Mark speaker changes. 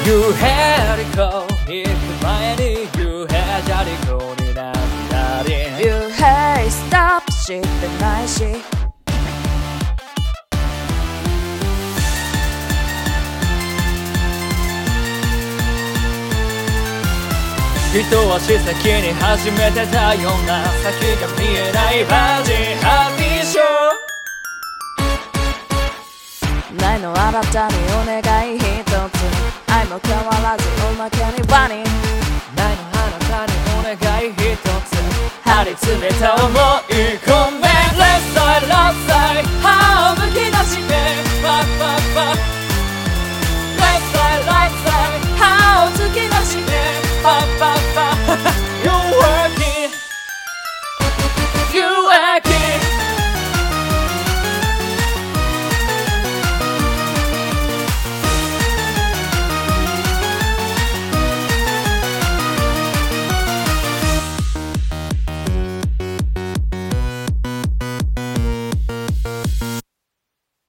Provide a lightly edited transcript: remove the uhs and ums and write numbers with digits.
Speaker 1: 夕張湖行く前に夕平砂利湖に涙り
Speaker 2: You hey stop 知ってないし
Speaker 1: 一足先に始めてたような先が見えないバジーハッピーショ
Speaker 2: ーないのあなたにお願い一つ愛も変わらずおまけにワニ
Speaker 1: ないのあなたにお願い一つ張り詰めた思い込み